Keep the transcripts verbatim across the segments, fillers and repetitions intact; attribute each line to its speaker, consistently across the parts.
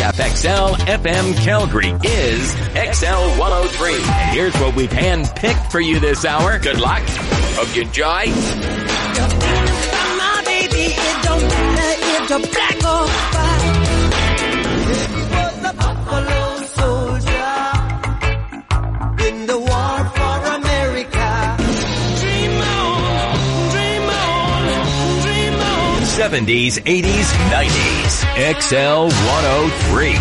Speaker 1: F X L F M Calgary is X L one oh three. And here's what we've hand-picked for you this hour. Good luck. Hope you enjoy.
Speaker 2: My baby, it don't matter if you're black or white. If you was a buffalo soldier in the war for America. Dream on, dream on, dream on.
Speaker 1: seventies, eighties, nineties. X L one oh three.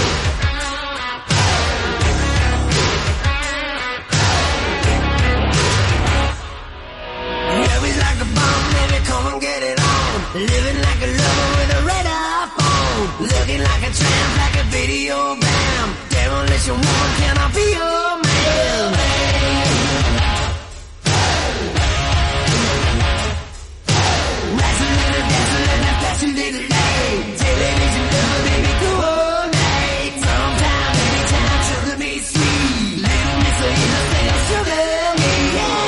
Speaker 2: Living like a lover with a red iPhone. Looking like a tramp, like a video bam. Demolition woman, can I be your man? Wrestling and dancing and a fashion little day. Television lover, baby, coordinate. Sometime, every time, sugar me sweet. Little miss of innocent, sugar me, yeah.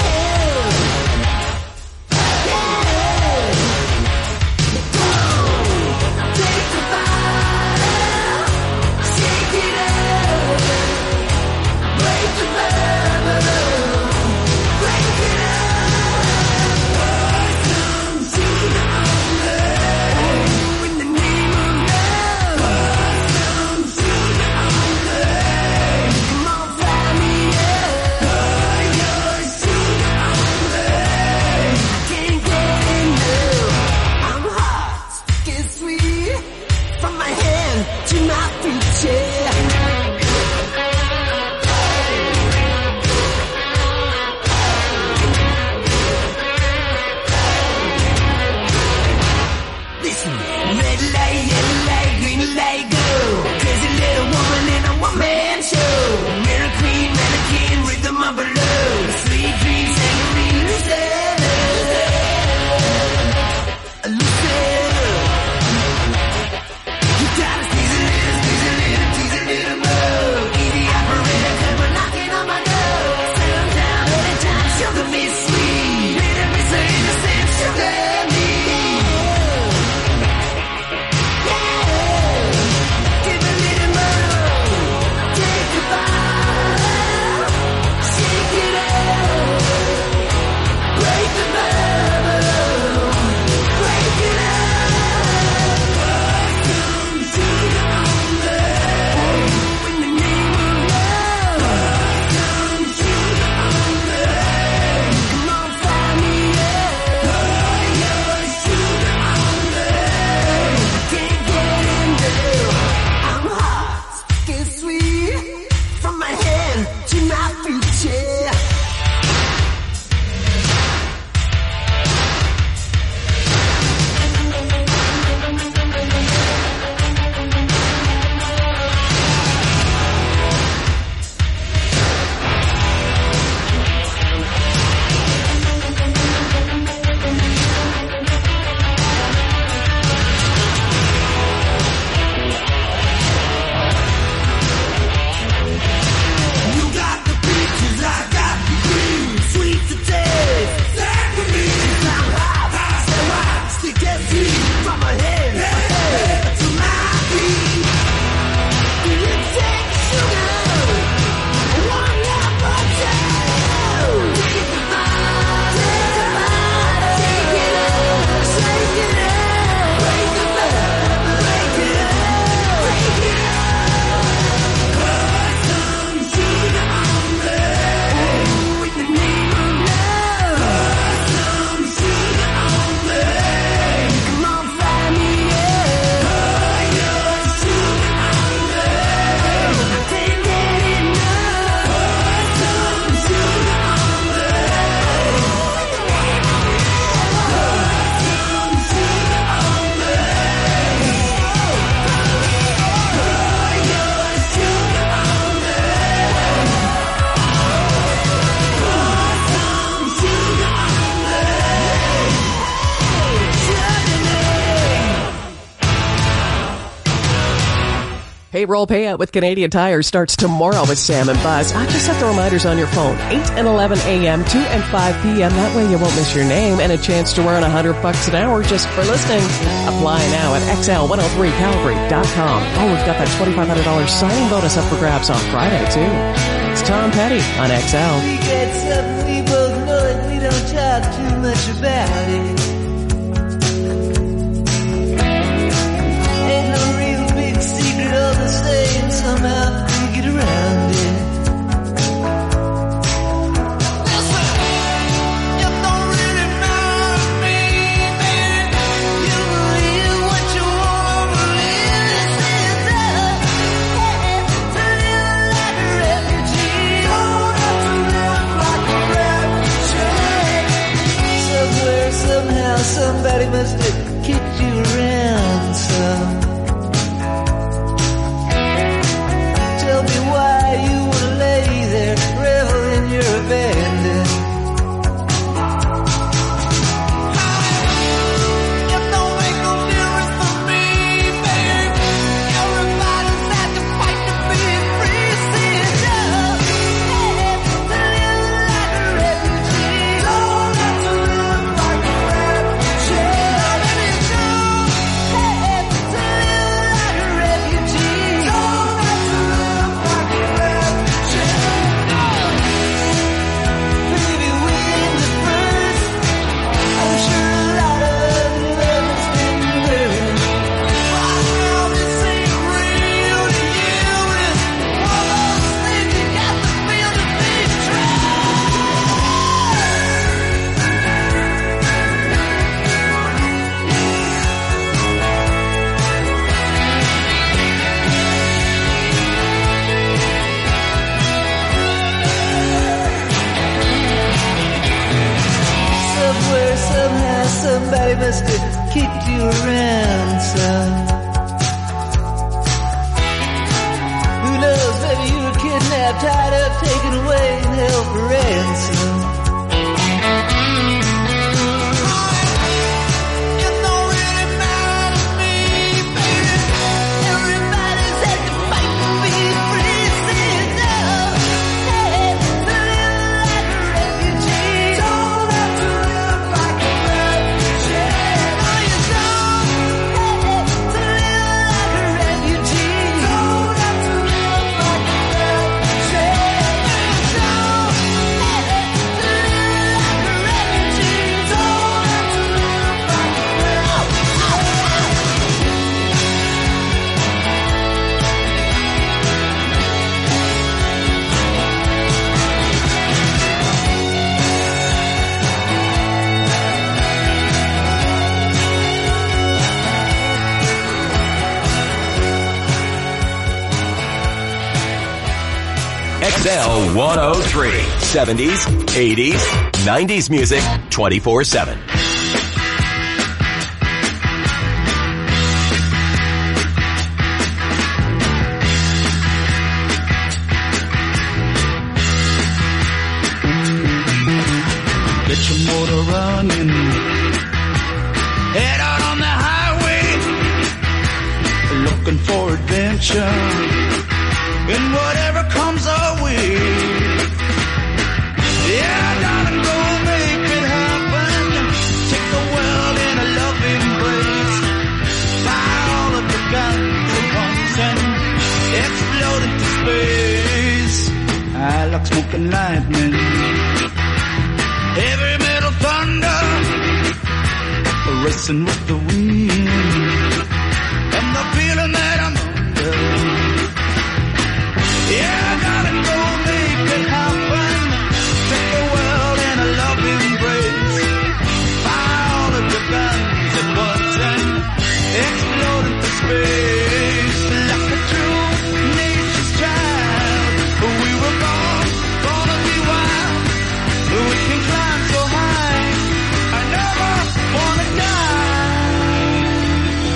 Speaker 3: Payroll payout with Canadian Tire starts tomorrow with Sam and Buzz. I just set the reminders on your phone, eight and eleven a.m., two and five p.m. That way you won't miss your name and a chance to earn one hundred bucks an hour just for listening. Apply now at X L one oh three Calgary dot com. Oh, we've got that twenty-five hundred dollars signing bonus up for grabs on Friday, too. It's Tom Petty on X L.
Speaker 2: We get something we both know and we don't talk too much about it. Ain't no real big secret, all the same, somehow we get around it. Listen, it don't really matter to me, baby. You believe what you want to believe. This is up, hey, to live like a refugee. Don't have to live like a refugee. Somewhere, somehow, somebody must have kicked you around some. Tell me why you wanna lay there, revel in your abandon. It don't make no difference for me, baby. Everybody's had to fight to be free. Stand up, hey, to live like a refugee. Don't have to live like a refugee. Let me go, hey, to live like a refugee. Don't have to live like a refugee. Baby, within the first, I'm sure a lot of love has been burned. Right now, this ain't real to you. It's one of those things you got to feel to be true. Somewhere, somehow, somebody must have kicked you around some. Who knows, maybe you were kidnapped, tied up, taken away, and held for ransom. It don't really matter to me, baby. Everybody's had to fight to be free. Stand up, hey, to live like a refugee. Don't have to live like a refugee. No, you don't, hey, to live like a refugee. Don't have to live like a refugee. No, you don't, hey, to live like a refugee. Don't have to live like a
Speaker 1: X L one oh three. seventies, eighties, nineties music twenty-four seven.
Speaker 4: Get your motor running. Head out on the highway. Looking for adventure. And whatever comes our way. Yeah, darling, go make it happen. Take the world in a loving embrace. Buy all of the guns at once and explode into space. I like smoking lightning. Heavy metal thunder, racing with the wind, and the feeling that I'm under. Yeah, darling, go make it happen. Take the world in a loving embrace. Fire all of your guns at once and explode into space. Like a true nature's child, we were born, born to be wild. We can climb so high, I never wanna die.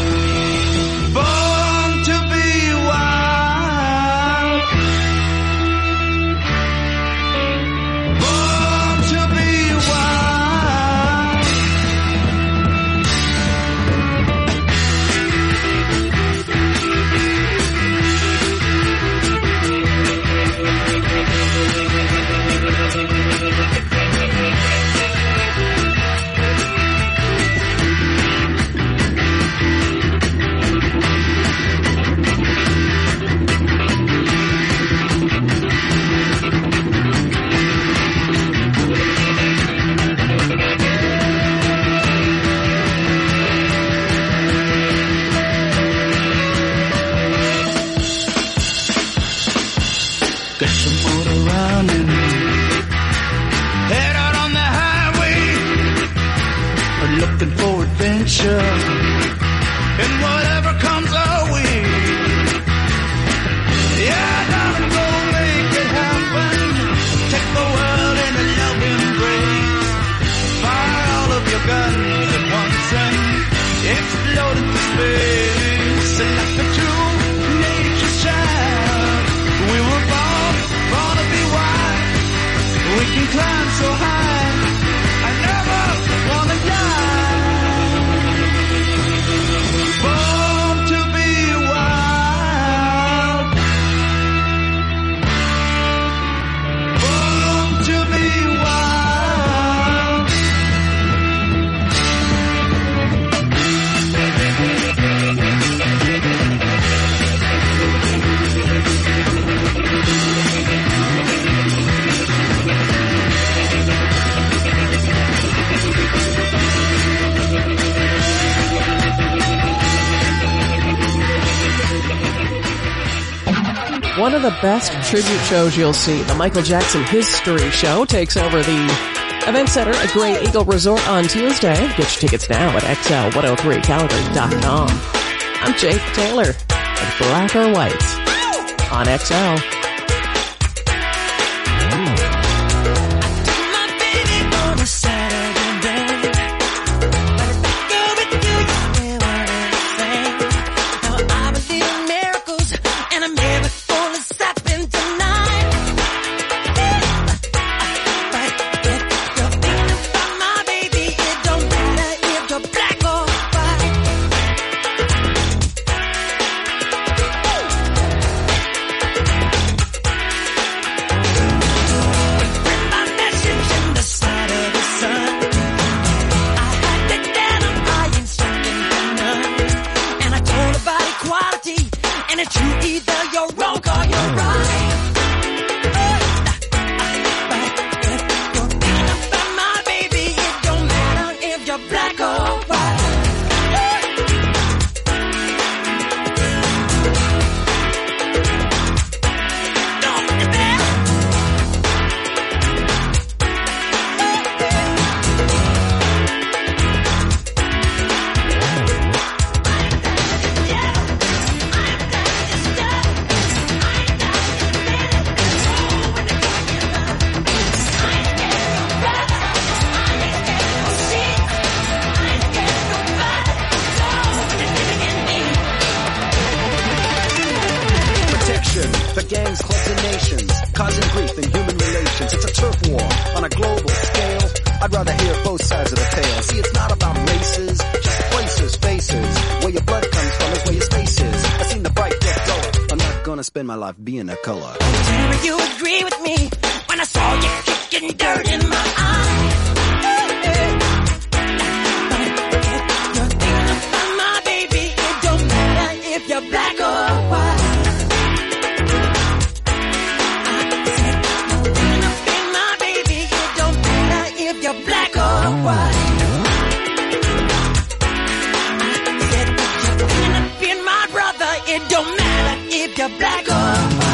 Speaker 4: got some motor running. Head out on the highway, looking for adventure, and whatever comes our way. Yeah, darling, go make it happen. Take the world in a loving embrace. Fire all of your guns at once and explode into space. And like a true nature's child, we were born, born to be wild. We can climb so high, I never wanna die. Born to be wild. Born to be wild.
Speaker 3: One of the best tribute shows you'll see, the Michael Jackson History Show, takes over the Event Center at Grey Eagle Resort on Tuesday. Get your tickets now at X L one oh three Calgary dot com. I'm Jake Taylor of Black or White on X L.
Speaker 5: Spend my life being a color.
Speaker 2: Did you agree with me when I saw you kicking dirt in my eye? You're thinking about my baby. It don't matter if you're black or white. I said you're thinking about my baby. It don't matter if you're black or white. I said you're thinking about my brother. It don't matter if you're black or white.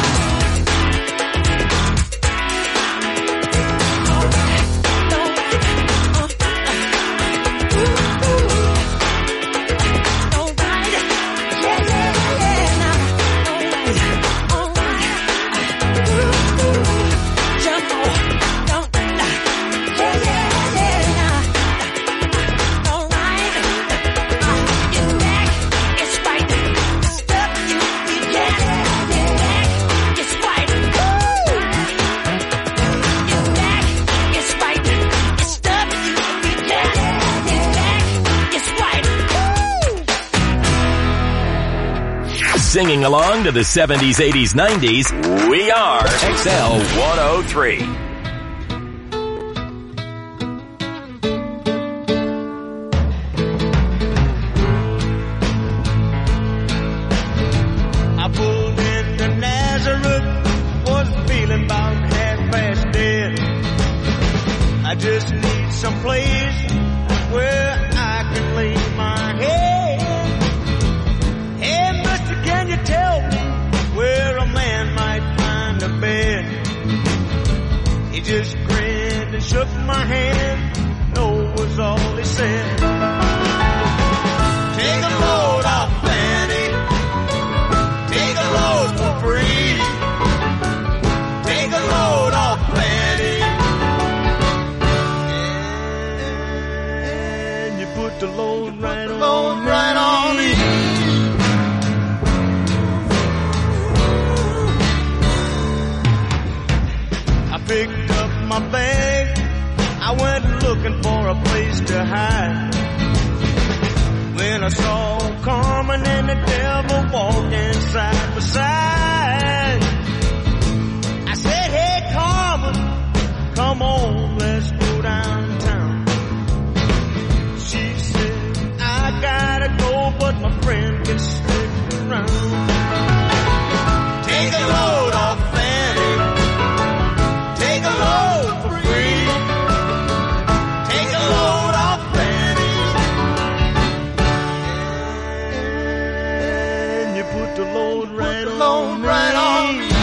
Speaker 1: Singing along to the seventies, eighties, nineties, we are X L one oh three.
Speaker 4: I pulled into Nazareth, was feeling about half past dead. I just need some place where I can lay my head. Hey, mister, can you tell me where a man might find a bed? just grinned and shook my hand. No was all he said. Take a load off Fanny. Take a load for free. Take a load off Fanny. And you put the load right on, load right on me. I picked up my bag. I went looking for a place to hide. When I saw Carmen and the devil walking side by side, I said, hey Carmen, come on, let's go downtown. She said, I gotta go, but my friend can stick around. Take a load off Fanny. Take a load for free. Take a load off Fanny. And you put the load right on, load right on me.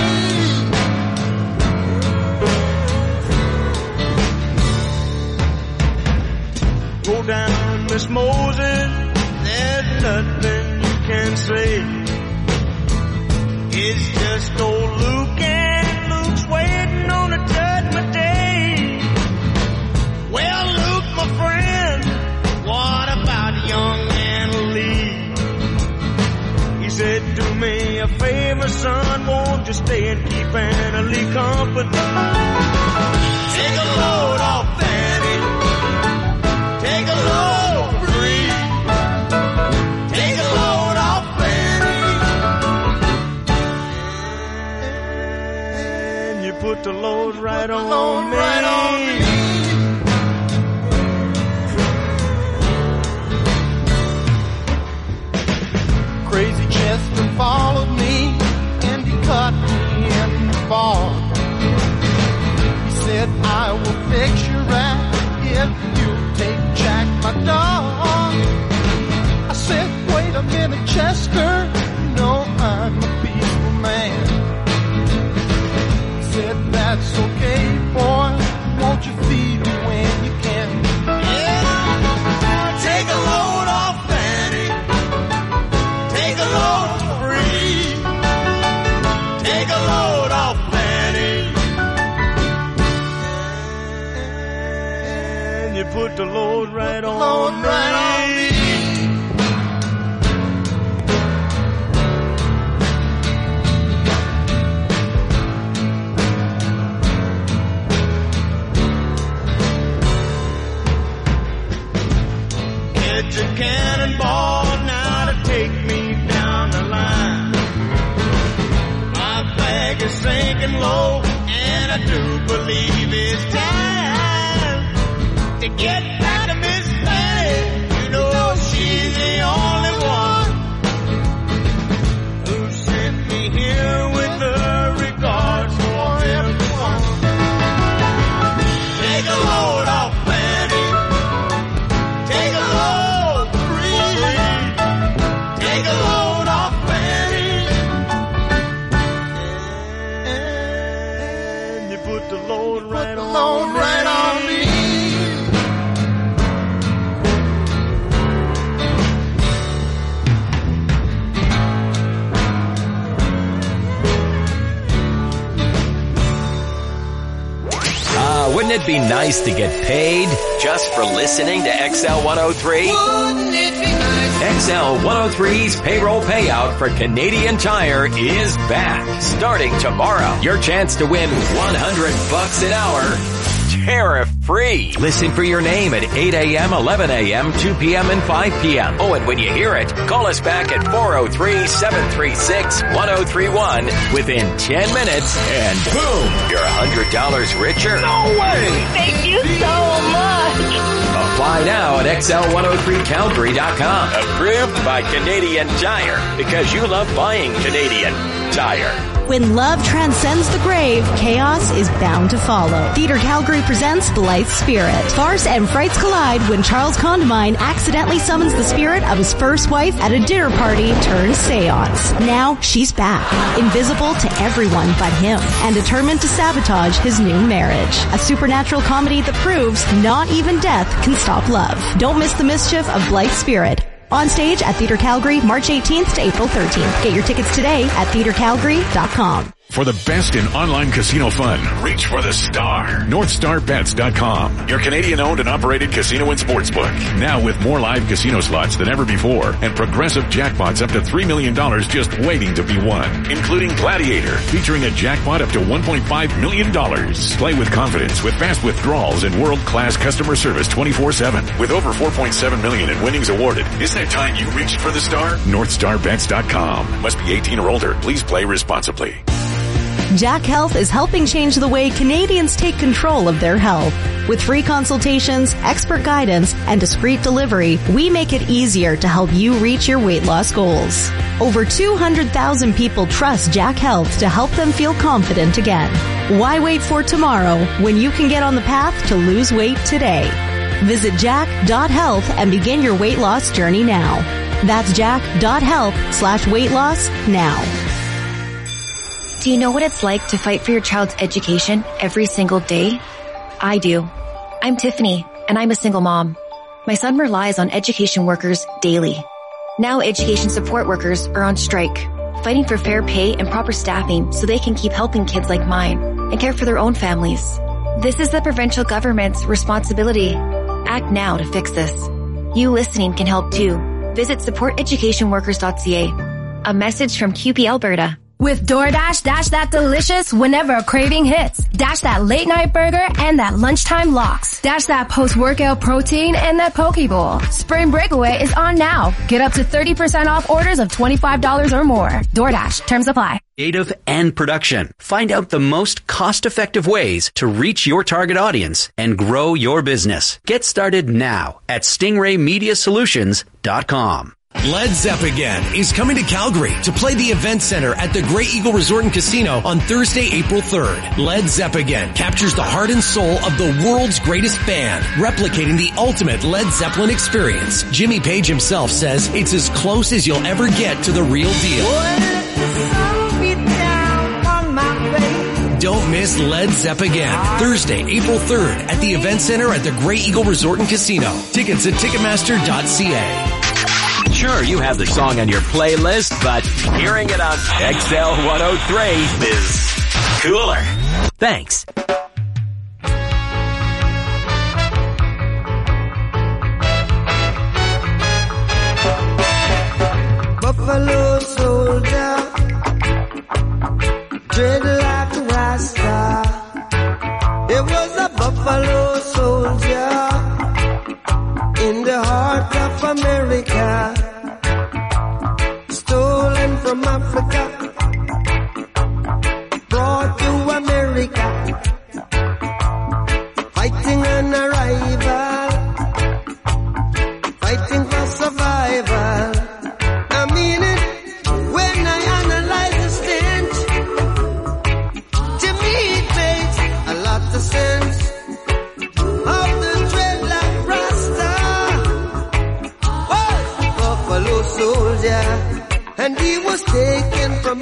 Speaker 4: Go down, Miss Moses. There's nothing you can say. It's just old Luke, and Luke's waiting on a judgment day. Well, Luke, my friend, what about young Anna Lee? He said, do me a favor, son, won't you stay and keep Anna Lee company? Take a load off Fanny. Take a load free. Take a load off Fanny. And you put the load right on, load me. Right on me. Crazy Chester followed me and he caught me in the fall. He said, I will fix you right if you take Jack, my dog. I said, wait a minute, Chester, you know I'm a peaceful man. He said, that's okay, boy, won't you feed me when you can? Yeah, take a load off Fanny. Take a load free. Take a load off Fanny. And you put the load right on, load right on me. It's a cannonball now to take me down the line. My flag is sinking low, and I do believe it's time to get back to Miss Fanny. You know she's the only one who sent me here with her regards for everyone. Take a load off Fanny. Take a load free. Take a load off Fanny. And you put the load right on, load right on me.
Speaker 1: Ah, wouldn't it be nice to get paid just for listening to X L one oh three?
Speaker 2: Wouldn't it be nice?
Speaker 1: X L one oh three's payroll payout for Canadian Tire is back. Starting tomorrow, your chance to win one hundred bucks an hour. Tariff free. Listen for your name at eight a.m., eleven a.m., two p.m., and five p.m. Oh, and when you hear it, call us back at four oh three, seven three six, one oh three one within ten minutes, and boom, you're one hundred dollars richer.
Speaker 5: No way! Thank you so much.
Speaker 1: Apply now at X L one oh three Calgary dot com. Approved by Canadian Tire, because you love buying Canadian Tire.
Speaker 6: When love transcends the grave, chaos is bound to follow. Theater Calgary presents Blythe Spirit. Farce and frights collide when Charles Condamine accidentally summons the spirit of his first wife at a dinner party turned seance. Now she's back, invisible to everyone but him, and determined to sabotage his new marriage. A supernatural comedy that proves not even death can stop love. Don't miss the mischief of Blythe Spirit. On stage at Theater Calgary, March eighteenth to April thirteenth. Get your tickets today at theater calgary dot com.
Speaker 7: For the best in online casino fun, reach for the star. North Star Bets dot com, your Canadian-owned and operated casino and sportsbook. Now with more live casino slots than ever before and progressive jackpots up to three million dollars just waiting to be won, including Gladiator, featuring a jackpot up to one point five million dollars. Play with confidence with fast withdrawals and world-class customer service twenty-four seven. With over four point seven million dollars in winnings awarded, isn't it time you reached for the star? North Star Bets dot com. Must be eighteen or older. Please play responsibly.
Speaker 6: Jack Health is helping change the way Canadians take control of their health. With free consultations, expert guidance, and discreet delivery, we make it easier to help you reach your weight loss goals. Over two hundred thousand people trust Jack Health to help them feel confident again. Why wait for tomorrow when you can get on the path to lose weight today? Visit jack dot health and begin your weight loss journey now. That's jack dot health slash weight loss now.
Speaker 8: Do you know what it's like to fight for your child's education every single day? I do. I'm Tiffany, and I'm a single mom. My son relies on education workers daily. Now education support workers are on strike, fighting for fair pay and proper staffing so they can keep helping kids like mine and care for their own families. This is the provincial government's responsibility. Act now to fix this. You listening can help too. Visit support education workers dot c a. A message from Q P Alberta.
Speaker 9: With DoorDash, dash that delicious whenever a craving hits. Dash that late night burger and that lunchtime lox. Dash that post-workout protein and that poke bowl. Spring Breakaway is on now. Get up to thirty percent off orders of twenty-five dollars or more. DoorDash, terms apply.
Speaker 10: Creative and production. Find out the most cost-effective ways to reach your target audience and grow your business. Get started now at stingray media solutions dot com.
Speaker 11: Led Zepp again is coming to Calgary to play the Event Center at the Great Eagle Resort and Casino on Thursday, April third. Led Zepp again captures the heart and soul of the world's greatest band, replicating the ultimate Led Zeppelin experience. Jimmy Page himself says it's as close as you'll ever get to the real deal. Don't miss Led Zepp again. Thursday, April third at the Event Center at the Great Eagle Resort and Casino. Tickets at ticketmaster dot c a.
Speaker 1: Sure, you have the song on your playlist, but hearing it on X L one oh three is cooler. Thanks.
Speaker 2: Buffalo soldier, dreadlock Rasta. It was a buffalo soldier in the heart of America, stolen from Africa, brought to America, fighting an arrival, fighting for survival. I mean it when I analyze the stench. To me it makes a lot of sense. Soldier, and he was taken from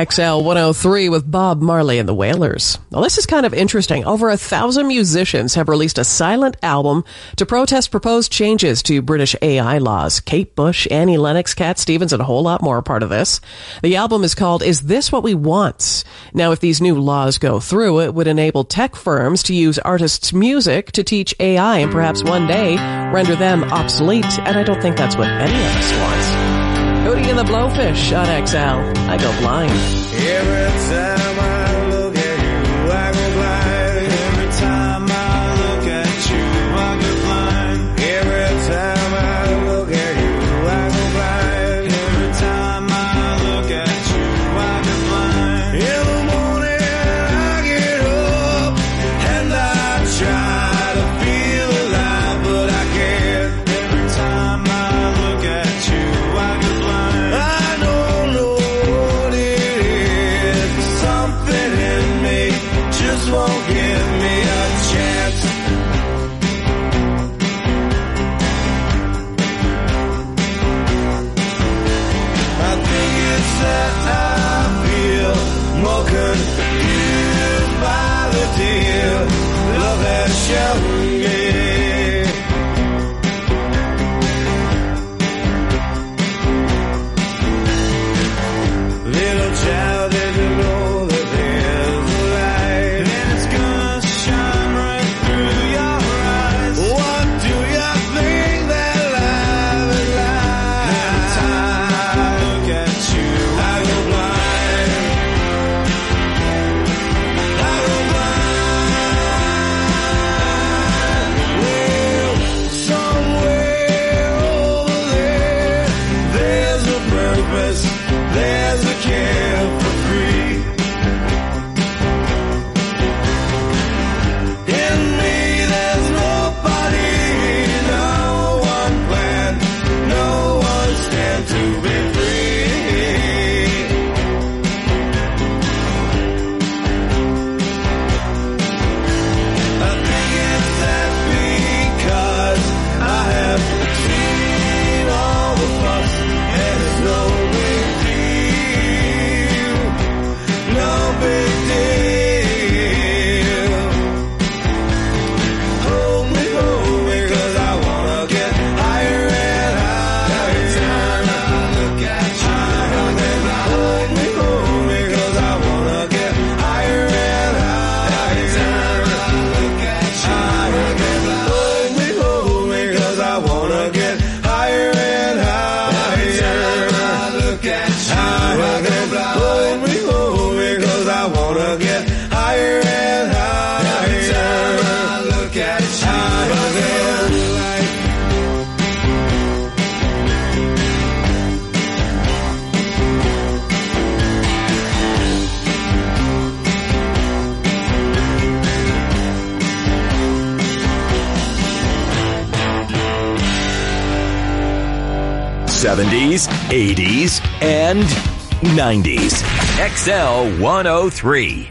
Speaker 3: X L one oh three with Bob Marley and the Wailers. Well, this is kind of interesting. Over a thousand musicians have released a silent album to protest proposed changes to British A I laws. Kate Bush, Annie Lennox, Cat Stevens, and a whole lot more are part of this. The album is called Is This What We Want? Now, if these new laws go through, it would enable tech firms to use artists' music to teach A I and perhaps one day render them obsolete, and I don't think that's what any of us wants. Cody and the Blowfish on X L. I go blind.
Speaker 4: Every time I look at you, I go blind. Every time I look at you, I go blind. Every time I look at you, I go blind. Every time I look at you, I go blind. In the morning I get up and I try to feel alive, but I can't. Every time I look at you, I go blind. I don't know what it is. Something in me just won't give me a chance. I think it's that I feel more confused by the deal love has shown me. Little child, did you know that there's a light and it's gonna shine right through your eyes? What do you think that life is like? Every time I look at you, I go blind. I go blind. Well, somewhere over there, there's a purpose, there's a care for free. In me, there's nobody, no one plan, no one stand to be free. I think it's that because I have seen all the fuss and it's no big deal, no big deal. Hold me, hold me, 'cause I wanna get higher and higher. Every time I look at you, hold me, hold me, 'cause I wanna get higher and higher. Every time I look at you, hold me, hold me, 'cause I wanna get higher and higher. Every time I look at you, hold me, hold me, 'cause I wanna get higher and higher. Every time I look at you, I feel like
Speaker 1: seventies, eighties, and nineties. X L one oh three.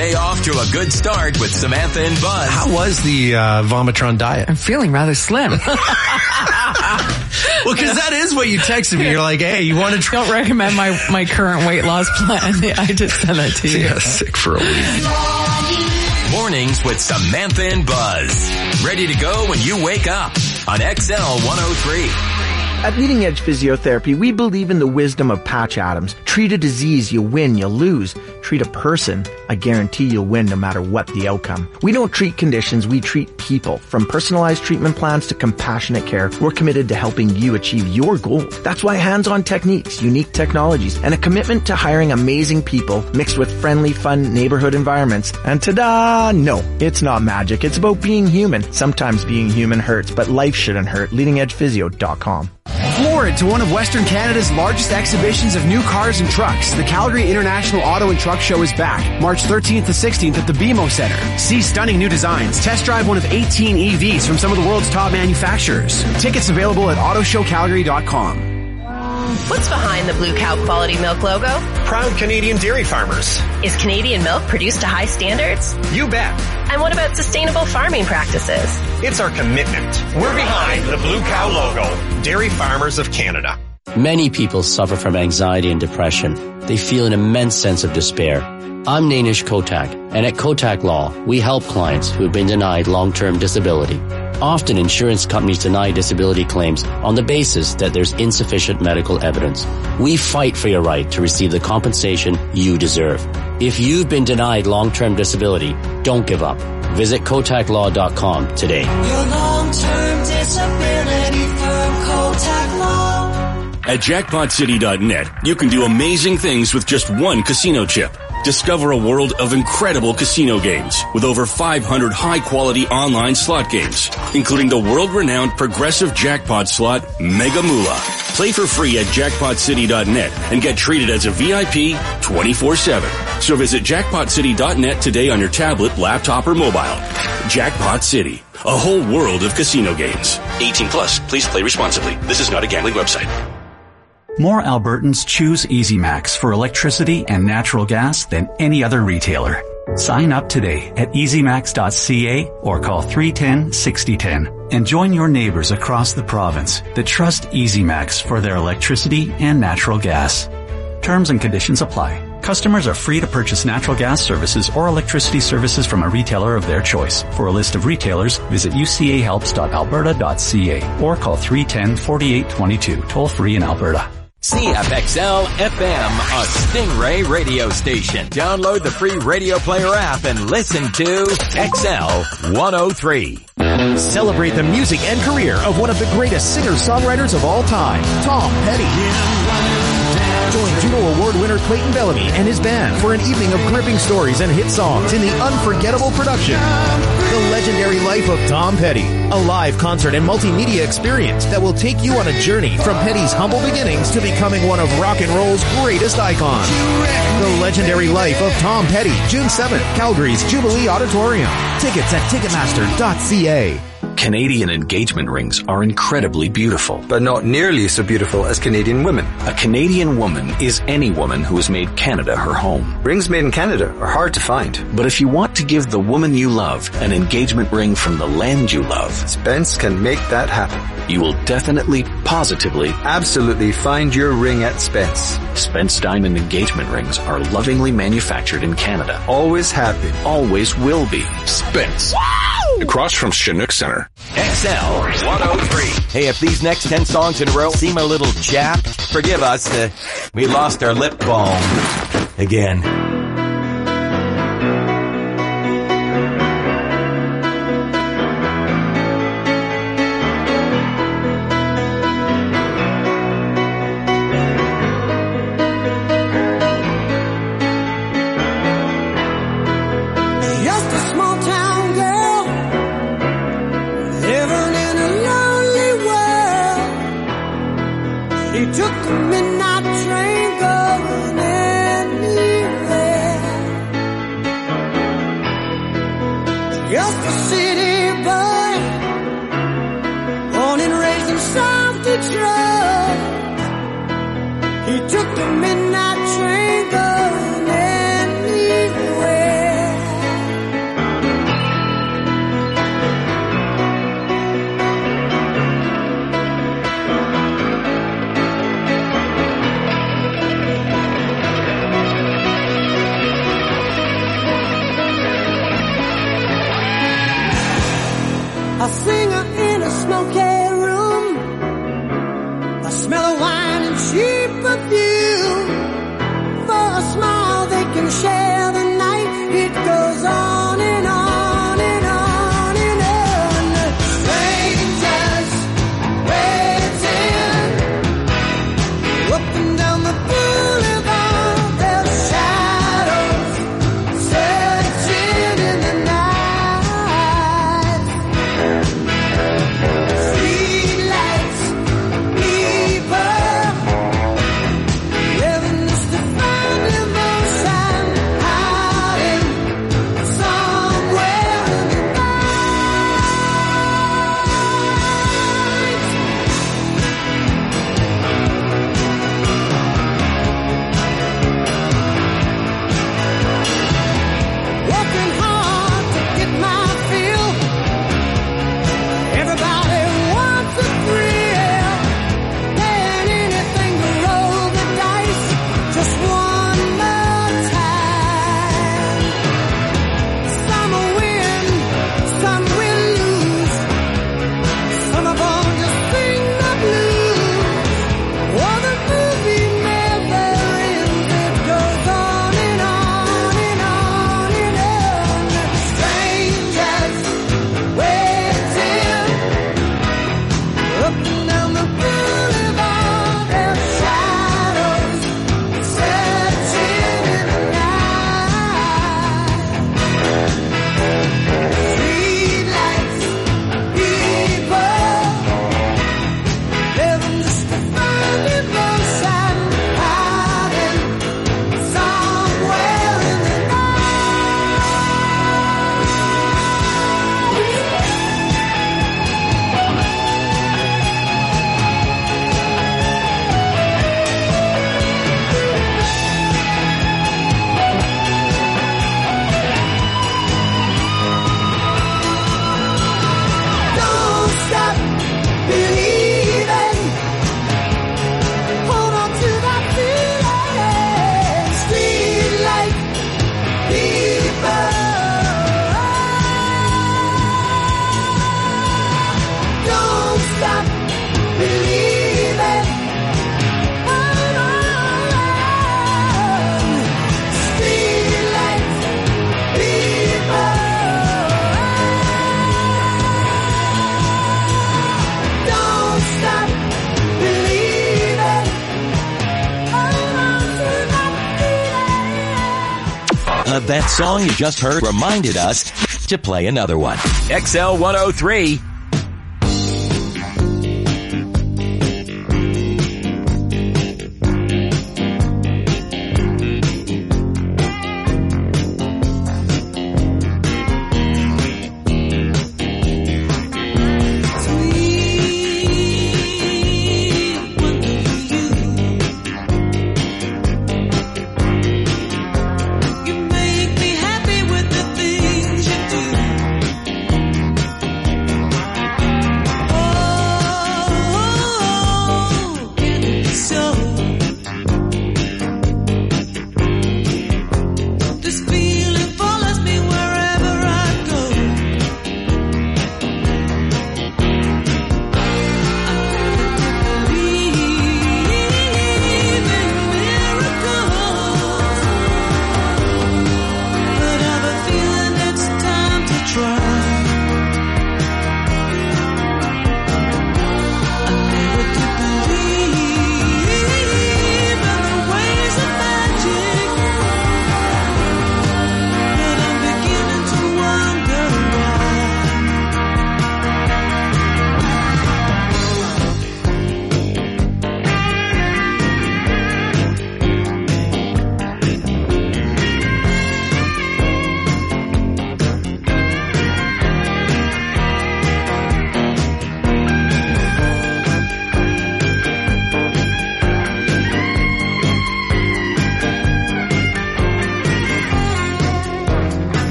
Speaker 1: day off to a good start with Samantha and Buzz.
Speaker 11: How was the uh, Vomitron diet?
Speaker 12: I'm feeling rather slim.
Speaker 11: Well, because that is what you texted me. You're like, hey, you want to try?
Speaker 12: Don't recommend my, my current weight loss plan. I just sent that to you.
Speaker 11: Yeah, sick for a week.
Speaker 1: Mornings with Samantha and Buzz. Ready to go when you wake up on X L one oh three.
Speaker 13: At Leading Edge Physiotherapy, we believe in the wisdom of Patch Adams. Treat a disease, you win, you lose. Treat a person, I guarantee you'll win no matter what the outcome. We don't treat conditions, we treat people. From personalized treatment plans to compassionate care, we're committed to helping you achieve your goals. That's why hands-on techniques, unique technologies, and a commitment to hiring amazing people mixed with friendly, fun neighborhood environments. And ta-da! No, it's not magic. It's about being human. Sometimes being human hurts, but life shouldn't hurt. leading edge physio dot com.
Speaker 14: Florid to one of Western Canada's largest exhibitions of new cars and trucks. The Calgary International Auto and Truck Show is back, March thirteenth to sixteenth at the B M O Center. See stunning new designs. Test drive one of eighteen E Vs from some of the world's top manufacturers. Tickets available at auto show calgary dot com.
Speaker 15: What's behind the Blue Cow Quality Milk logo?
Speaker 16: Proud Canadian dairy farmers.
Speaker 15: Is Canadian milk produced to high standards?
Speaker 16: You bet.
Speaker 15: And what about sustainable farming practices?
Speaker 16: It's our commitment. We're behind the Blue Cow logo. Dairy Farmers of Canada.
Speaker 17: Many people suffer from anxiety and depression. They feel an immense sense of despair. I'm Nainish Kotak, and at Kotak Law, we help clients who have been denied long-term disability. Often insurance companies deny disability claims on the basis that there's insufficient medical evidence. We fight for your right to receive the compensation you deserve. If you've been denied long-term disability, don't give up. Visit kotak law dot com today.
Speaker 2: Your long-term disability firm, Kotak Law.
Speaker 18: At jackpot city dot net, you can do amazing things with just one casino chip. Discover a world of incredible casino games with over five hundred high-quality online slot games, including the world-renowned progressive jackpot slot Mega Moolah. Play for free at jackpot city dot net and get treated as a V I P twenty-four seven. So visit jackpot city dot net today on your tablet, laptop, or mobile. Jackpot City, a whole world of casino games. eighteen plus, please play responsibly. This is not a gambling website.
Speaker 19: More Albertans choose EasyMax for electricity and natural gas than any other retailer. Sign up today at easy max dot c a or call three one zero, six zero one zero and join your neighbors across the province that trust EasyMax for their electricity and natural gas. Terms and conditions apply. Customers are free to purchase natural gas services or electricity services from a retailer of their choice. For a list of retailers, visit u c a helps dot alberta dot c a or call three one zero, four eight two two, toll free in Alberta.
Speaker 1: C F X L F M, a Stingray radio station. Download the free Radio Player app and listen to X L one oh three.
Speaker 20: Celebrate the music and career of one of the greatest singer-songwriters of all time, Tom Petty. Join Juno Award winner Clayton Bellamy and his band for an evening of gripping stories and hit songs in the unforgettable production, The Legendary Life of Tom Petty, a live concert and multimedia experience that will take you on a journey from Petty's humble beginnings to becoming one of rock and roll's greatest icons. The Legendary Life of Tom Petty, June seventh, Calgary's Jubilee Auditorium. Tickets at ticketmaster dot c a.
Speaker 21: Canadian engagement rings are incredibly beautiful.
Speaker 22: But not nearly so beautiful as Canadian women.
Speaker 21: A Canadian woman is any woman who has made Canada her home.
Speaker 22: Rings made in Canada are hard to find.
Speaker 21: But if you want to give the woman you love an engagement ring from the land you love,
Speaker 22: Spence can make that happen.
Speaker 21: You will definitely, positively,
Speaker 22: absolutely find your ring at Spence.
Speaker 21: Spence Diamond engagement rings are lovingly manufactured in Canada.
Speaker 22: Always have been.
Speaker 21: Always will be.
Speaker 18: Spence.
Speaker 21: Woo!
Speaker 18: Across from Chinook Center.
Speaker 1: X L one oh three. Hey, if these next ten songs in a row seem a little chapped, forgive us. Uh, we lost our lip balm again.
Speaker 2: He took the midnight train going anywhere. A singer in a smoky room, a smell of wine and cheap perfume. For a smile they can share the night. It goes on and on and on and on. Strangers waiting up and down the boulevard. Their shadows searching in the night. Streetlights, people, living just to find emotion, hiding somewhere in the working hard to get my fill. Everybody wants a thrill. Paying anything to roll the dice just one more time. Some will win, some will lose. Some of them just sing the blues. Oh, the movie never ends. It goes on and on and on and on. Strangers waiting up and down the boulevard. Their shadows searching in the night. Streetlights, people, living just to find emotion, hiding somewhere in the Don't stop believing. Hold on to that feeling. Streetlight people. Don't stop believing. Hold on. Streetlight people. Don't stop believing. Hold on to that feeling.
Speaker 1: Uh, that song you just heard reminded us to play another one. X L one oh three.
Speaker 2: You make me happy with the things you do.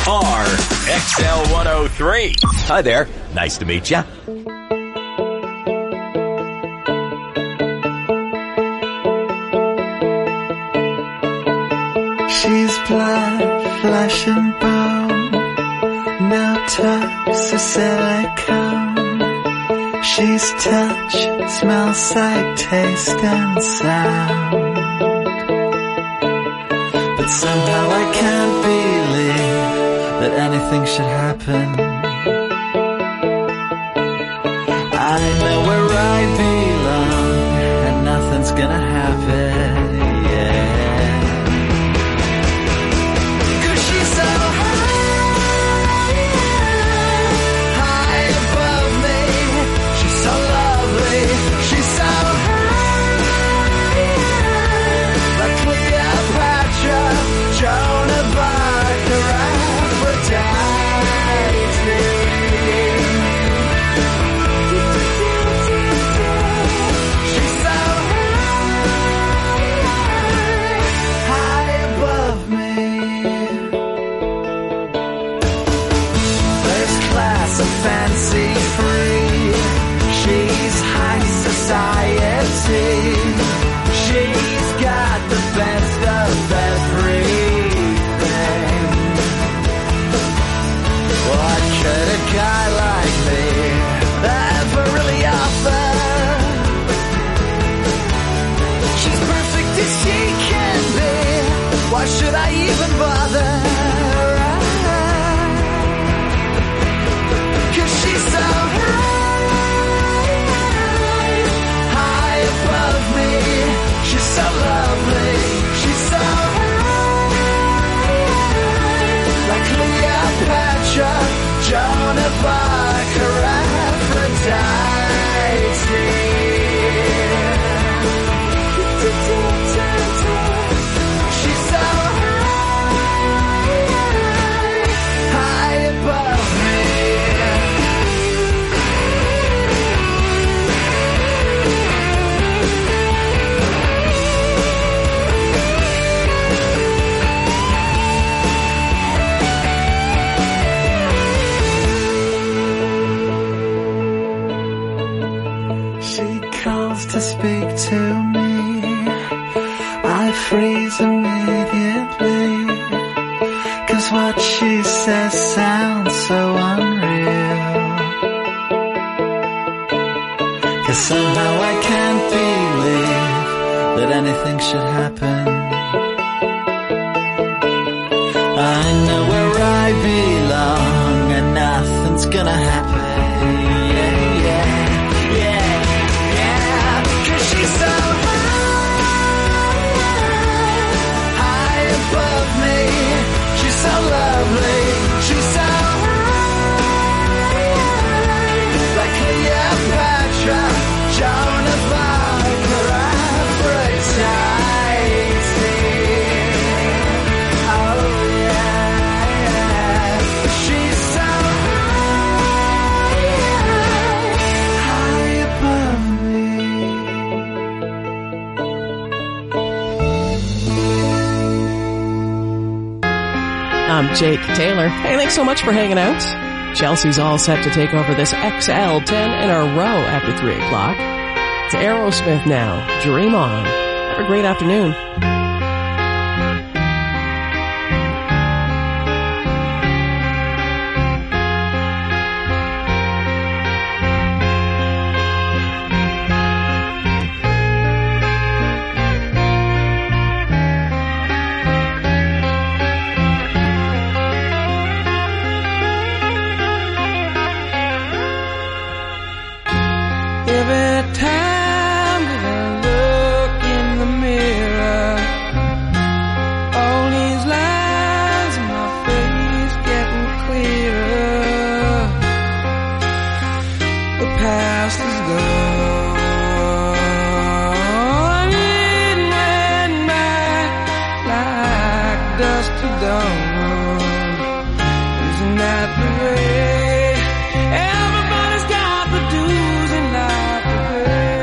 Speaker 1: are X L one oh three. Hi there. Nice to meet ya.
Speaker 4: She's blood, flesh and bone, no tucks or silicone. She's touch, smell, sight, taste and sound. But somehow I can't believe that anything should happen. I know where I belong and nothing's gonna happen. Joan of Arc or Aphrodite. She's so high, high above me. There's class and fancy free. She's high society. She's got the best of everything. What could a guy like me ever really offer? She's perfect as she can be. Why should I even bother? 'Cause she's so high, high above me. She's so lovely. She's so high, like Cleopatra, Joan of Arc or Aphrodite. She's so high, high above me. To speak to me, I freeze immediately, 'cause what she says sounds so unreal. 'Cause somehow I can't believe that anything should happen. I know where I belong and nothing's gonna happen. Yeah, yeah. She's so high, high above me. She's so lovely. She's so high, like Cleopatra, Joan of Arc or Aphrodite. Oh yeah, yeah. She's so high, high above me.
Speaker 3: I'm Jake Taylor. Hey, thanks so much for hanging out. Chelsea's all set to take over this X L ten in a row after three o'clock. It's Aerosmith now. Dream on. Have a great afternoon.
Speaker 4: Every time that I look in the mirror, all these lines in my face getting clearer. The past is gone, it went by like dust to dawn. Isn't that the way? Everybody's got the dues in life to pay.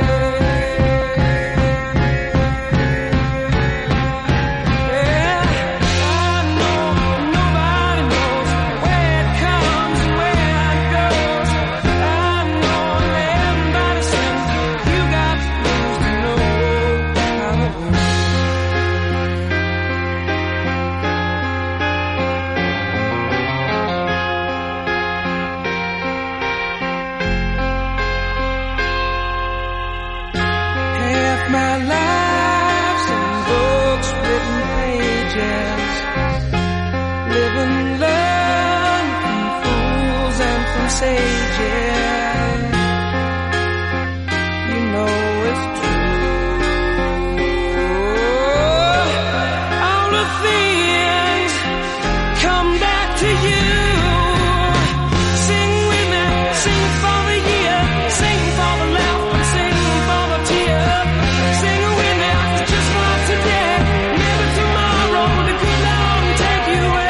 Speaker 4: Yeah, I know nobody knows
Speaker 2: sages. You know it's true. All the things come back to you. Sing with me, sing for the year, sing for the laugh and sing for the tear. Sing with me, just for today, maybe tomorrow the good Lord will take you away.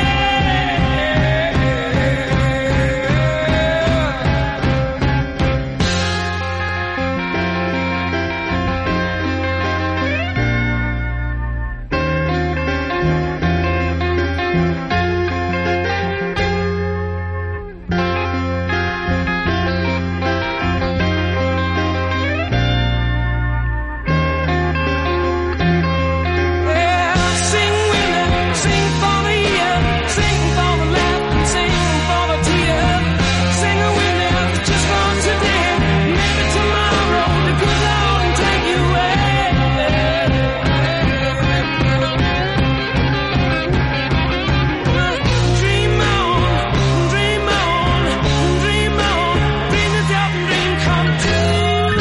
Speaker 2: Yeah, sing with me, sing for the year, sing for the laugh and sing for the tear. Sing with me, just for today, maybe tomorrow the good Lord will take you away. Dream on, dream on, dream on, dream yourself and dream come true.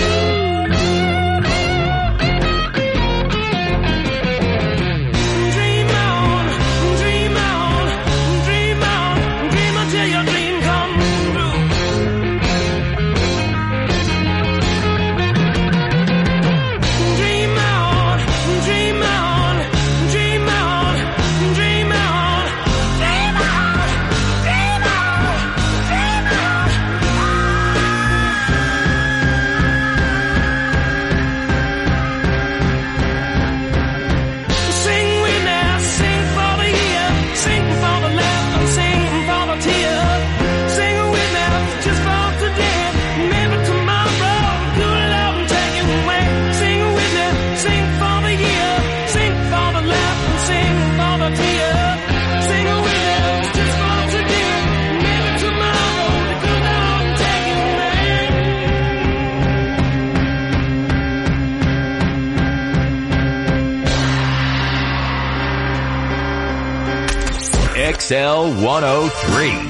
Speaker 2: Dream on, dream on, dream on, dream until your dream come true. Dream on, dream on, dream on, dream on, dream on, dream on, dream on. Sing with me, sing for the year, sing for the laugh and sing for the tear. Sing with me, just for today, maybe tomorrow, good Lord will take you away. Sing with me, sing for the year, sing for the laugh and sing for the tear. Sing with me, just for today, maybe tomorrow, the good Lord will take you away.
Speaker 1: X L one oh three.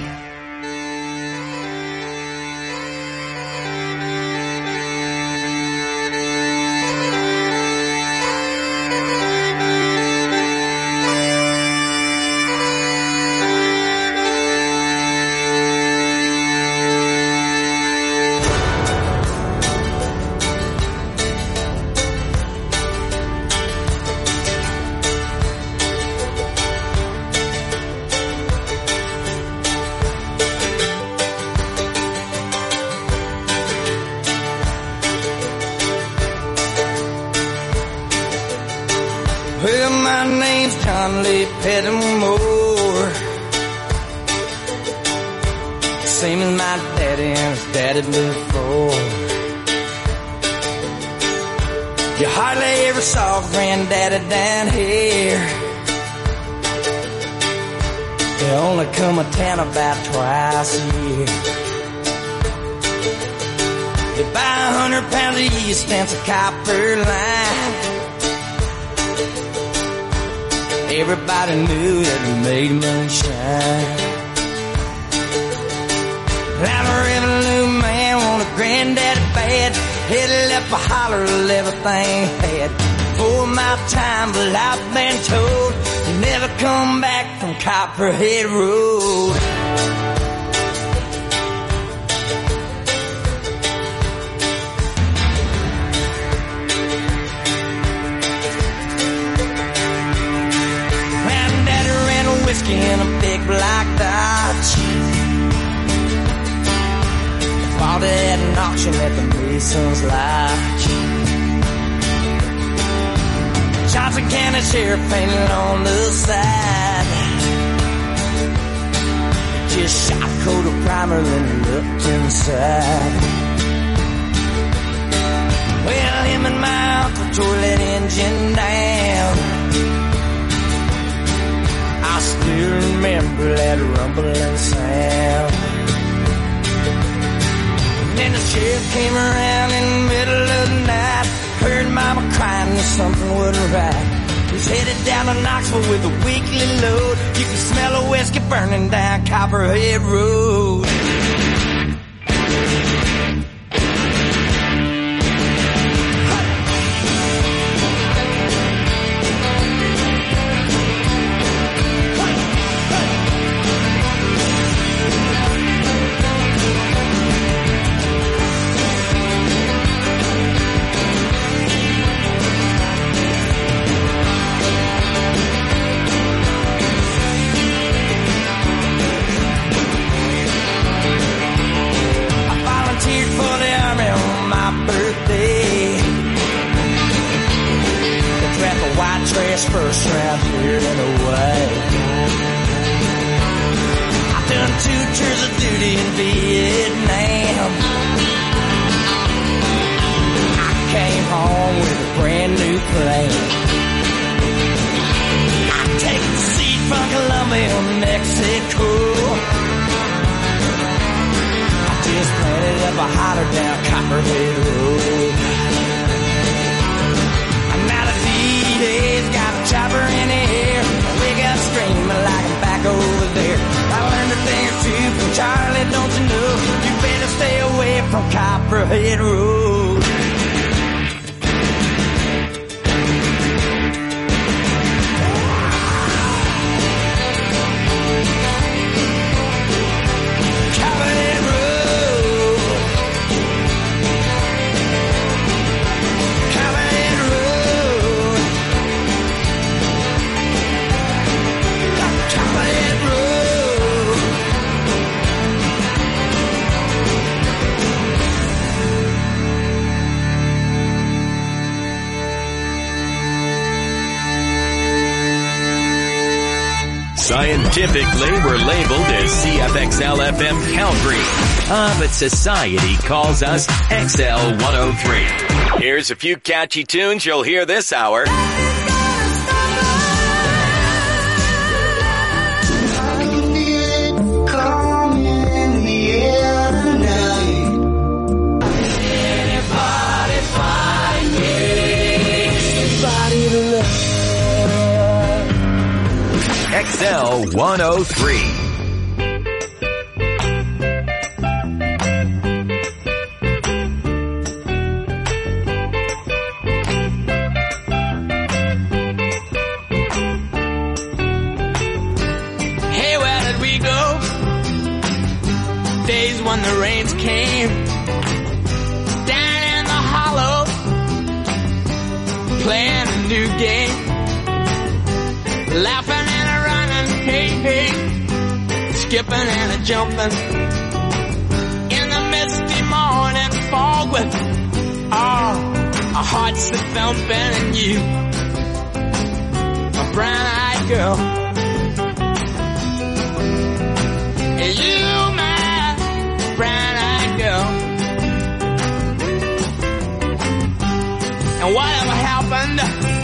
Speaker 2: Well, my name's John Lee Pettimore. Same as my daddy and his daddy before. You hardly ever saw Granddaddy down here. They only come to town about twice a year. They buy a hundred pounds of yeast, fence a copper line. Everybody knew that we made moonshine. I'm a revenue man, want a granddaddy bad. Headed left for holler of everything had. For my time, but I've been told you never come back from Copperhead Road. Granddaddy ran a whiskey in a big black Dodge. Bought it at an auction at the Mason's Lodge. Johnson County Sheriff painted on the side. Just shot a coat of primer and looked inside. Well, him and my uncle tore that engine down. I still remember that rumbling sound. Then the sheriff came around in the middle of the night. Heard mama crying that something wasn't right. He's headed down to Knoxville with a weekly load. You can smell a whiskey burning down Copperhead Road. First round here and away. I've done two tours of duty in Vietnam. I came home with a brand new plan. I take the seat from Colombia, Mexico. I just planted up a holler down Copperhead Road. Now the D-Day's got a chopper in the air. Wake up screaming like I'm back over there. I learned a thing or two from Charlie, don't you know? You better stay away from Copperhead Road. Copperhead Road. Copperhead Road. Copperhead Road.
Speaker 1: Scientifically, we're labeled as C F X L F M Calgary. Ah, but society calls us X L one oh three. Here's a few catchy tunes you'll hear this hour. X L one oh three.
Speaker 2: Hey, where did we go? Days when the rains came down in the hollow, playing a new game, laughing and a running, hey, hey, skipping and a jumping in the misty morning fog with oh, our hearts that thumping and you, a brown-eyed girl, and you, my brown-eyed girl, and whatever happened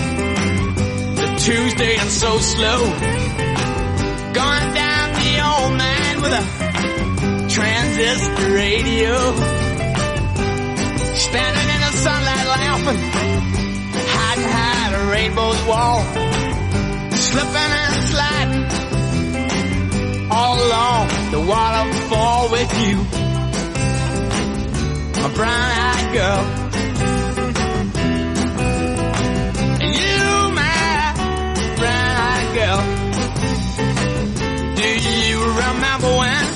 Speaker 2: Tuesday and so slow, going down the old man with a transistor radio, standing in the sunlight laughing, hiding behind a rainbow's wall, slipping and sliding all along the waterfall with you, a brown-eyed girl. Girl, do you remember when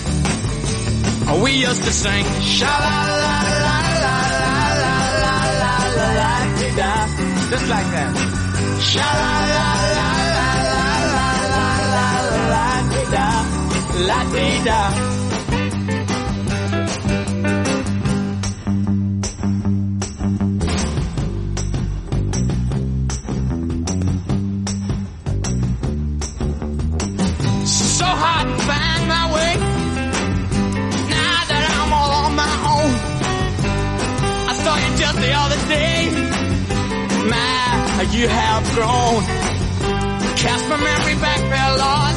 Speaker 2: we used to sing sha la la la la la la la la la da, just like that, sha la la la la la la la la la da da. The other day, my, you have grown. Cast my memory back there, Lord.